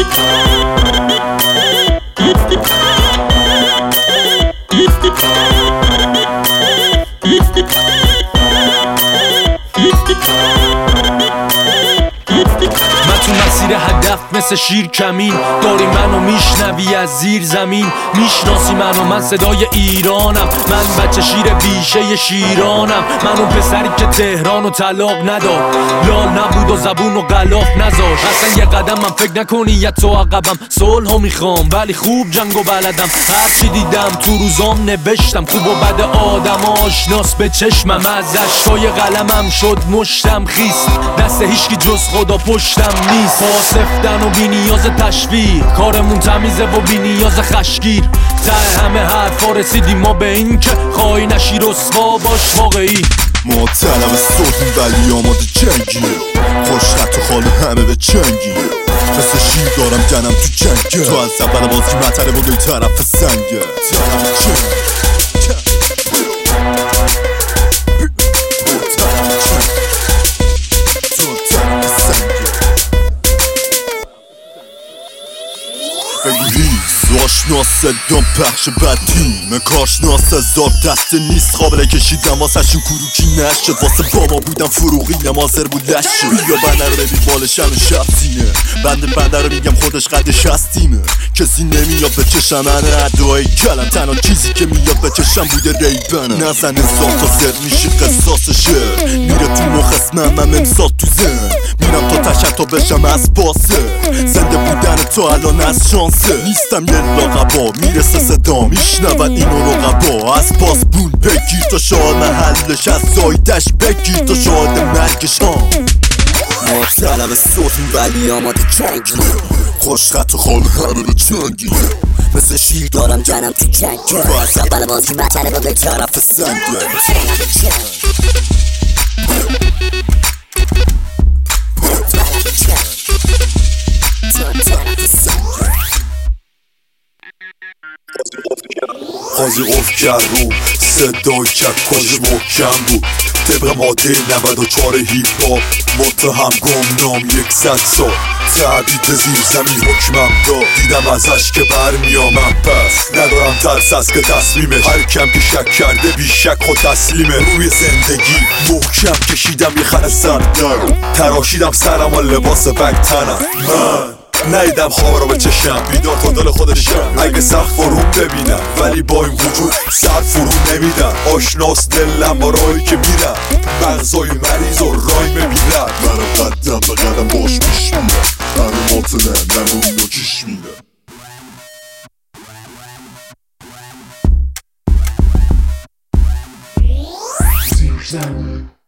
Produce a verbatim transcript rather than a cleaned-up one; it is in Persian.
تو مسیر هدف مثل شیر کمین داری منو میشنوی از زیر زمین، میشناسی منو، من صدای ایرانم، من بچه شیر بیشه شیرانم، من اون پسری که تهران و طلاق نداد، لال نبود و زبون و غلاف نذاش، اصلا یه قدم من فکر نکنی یه تو عقبم، صلحو میخوام ولی خوب جنگو بلدم، هرچی دیدم تو روزام نوشتم، خوب و بد آدم آشناس به چشمم، از اشکای قلمم شد مشتم خیست، دست هیچکی جز خدا پشتم نیست، پاسفتن و بی نیاز تشویق، کارمون تمیزه و بی نیاز خشگیر، ته همه حرفا رسیدیم ما به این که خواهی نشی رسوا باش واقعی. ما طلب صلحیم ولی آماده جنگیم، خوش خط و خال همه به چنگیم، مثل شیر دارم جنم تو جنگه، تو از اول بازی مطره بودی طرف سنگه، طرف جنگ آشناس صدام پخش بدیم کارشناس هزار دسته نیست قابل کشیدم واسه شون کروکی نشد، واسه بابا بودم فروغی نمازر بود لشه، بیا بنده رو ببین بالشن و شفتینه، بنده بنده رو میگم خودش قدش هستیمه، کسی نمیاد به چشم من ادعای کلم، تنها چیزی که میاد به چشم بوده ریبنم، نزن انسان تا زر میشه قصاصشه، میره تو مخ اسمم من امسال تو زن، میرم تا تشت تا بشم از باسه، زنده بودن تو الان از شانسه، نیستم یه لاغبا میرسه صدا میشنود اینو رقبا، از پاس بون بگیر تا شاد محلش، از زایدش بگیر تا شاد مرگش ها، ما طلب صوتیم ولی آماده جنگیم، خوش خط و خال همه به چنگیم، مثل شیر دارم جنم تو جنگه، با از اول بازی مطره با به طرف سنگه، قاضی قفل کرد رو صدای کرد کاش محکم بود، طبق ماده نود و چهار هیپ هاپ متهم گمنام یکصد سال، تعبید زیر زمین حکمم داد، دیدم ازش که برمیامم، پس ندارم ترس از که تصمیمش، هر کم که شک کرده بیشک خود تسلیمه، روی زندگی محکم کشیدم یه خط سردر، تراشیدم سرم و لباس بگتنم، من نیدم خواب رو به چشم، بیدار تا دل خودشم، اگه سخت فرون ببینم ولی با این وجود سر فرون نمیدم، آشناس دلم با راهی که میرم، مغزای مریض و رای میبینم، منو قدم به قدم باش پیش میرم، همه ماطنه نمون و چیش میرم.